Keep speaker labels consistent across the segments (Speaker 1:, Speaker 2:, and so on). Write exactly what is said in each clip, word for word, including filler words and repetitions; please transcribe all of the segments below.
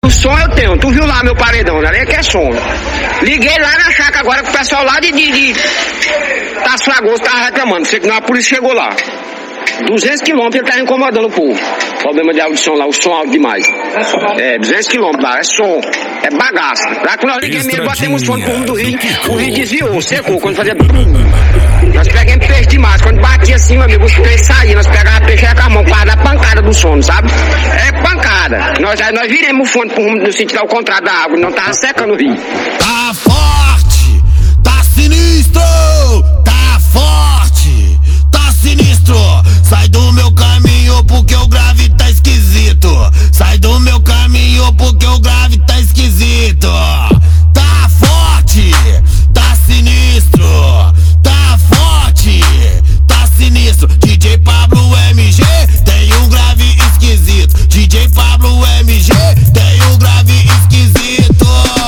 Speaker 1: O som eu tenho, tu viu lá meu paredão, né? Que é som. Liguei lá na chácara agora com o pessoal lá de, de, de Tasso Fragoso tava reclamando, sei que não, a polícia chegou lá. duzentos quilômetros ele tá incomodando o povo. Problema de audição lá, o som alto demais. É, duzentos quilômetros lá, é som, é bagaça. Lá que nós liguei mesmo, batemos som pro rumo do rio, o rio desviou, secou, quando fazia... Nós pegamos peixe demais, quando batia assim, meu amigo, os peixes saíam, nós pegávamos peixe com a mão, para dar pancada do sono, sabe? É pancada. Nós, nós viremos o fone pro rumo do sentido ao contrário da água, não tava secando o rio.
Speaker 2: Tá forte, tá sinistro, tá forte, tá sinistro. Sai do meu caminho porque o grave tá esquisito. Sai do meu caminho porque o grave tá esquisito. Tá forte, tá sinistro. Tá forte, tá sinistro. D J Pablo M G tem um grave esquisito. D J Pablo M G tem um grave esquisito.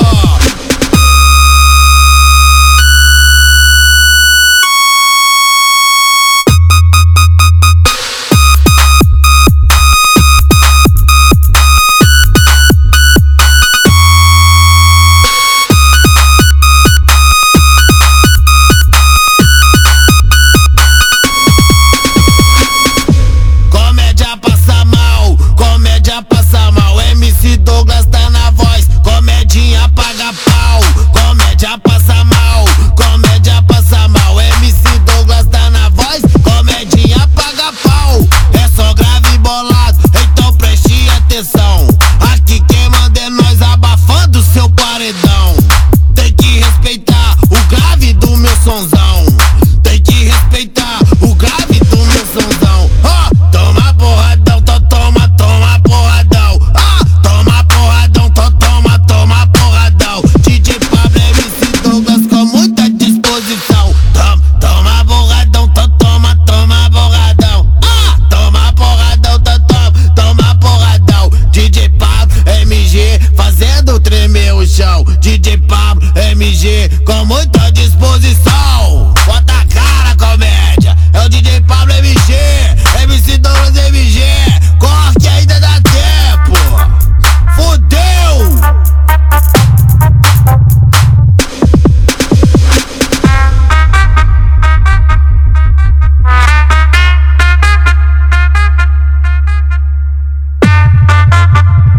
Speaker 2: Douglas tá na voz, comedinha paga pau. Comédia passa mal, comédia passa mal. M C Douglas tá na voz, comedinha paga pau. É só grave bolado, então preste atenção. Aqui quem manda é nós abafando seu paredão. Tem que respeitar o grave do meu sonzão. Tem que respeitar o grave do meu sonzão. Oh, toma porradão, to, toma, toma porradão. Ah, toma porradão, to, toma, toma porradão. D J Pablo M C Douglas com muita disposição. Toma, toma porradão, to, toma, toma porradão. Ah, toma porradão, to, toma, toma porradão. D J Pablo M G fazendo tremer o chão. D J Pablo M G com muita disposição. Bota a cara, comédia. É o D J Pablo M G, M C Douglas M G. Corre que ainda dá tempo. Fudeu!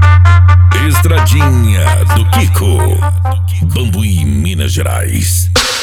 Speaker 3: Estradinha do Kiko, Bambuí, Minas Gerais.